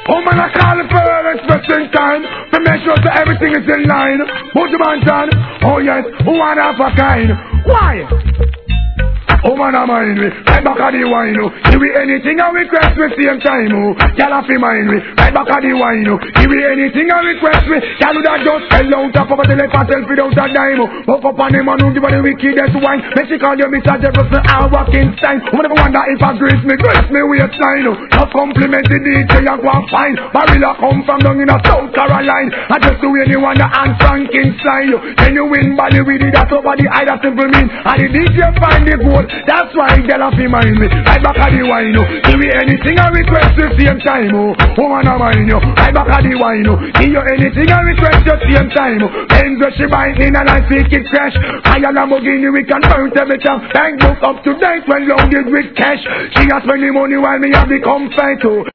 Woman, I call it for her expressing time. To make sure that everything is in line. Put your man on. Oh yes, one of a kind. Why? Woman a mind we, right back at the wine. Give me anything and request me same time. Y'all have to mind we, right back at the wine. Give me anything and request me. Y'all do that just fell out of poverty like herself without a dime. Woke up on him and who give her the wickedest wine. Make she call you Mr. Jefferson and Rockenstein. Woman ever wonder if I grace me waistline. Not compliment the DJ and go and find. Barilla come from down in a South Carolina. I just do anyone that and Frankenstein. Then you win body with it, that's over the eye, that simple mean. And the DJ find the gold. That's why girl have to mind me. Right back at the wine. Give me anything I request the same time. Woman a mind you. Right back at the wine. Give you anything I request the same time. Benz she buy in and I speak it fresh. Higher Lamborghini we can burn every time. Bank book up to date when loaded with cash. She has spend the money while me have become fat.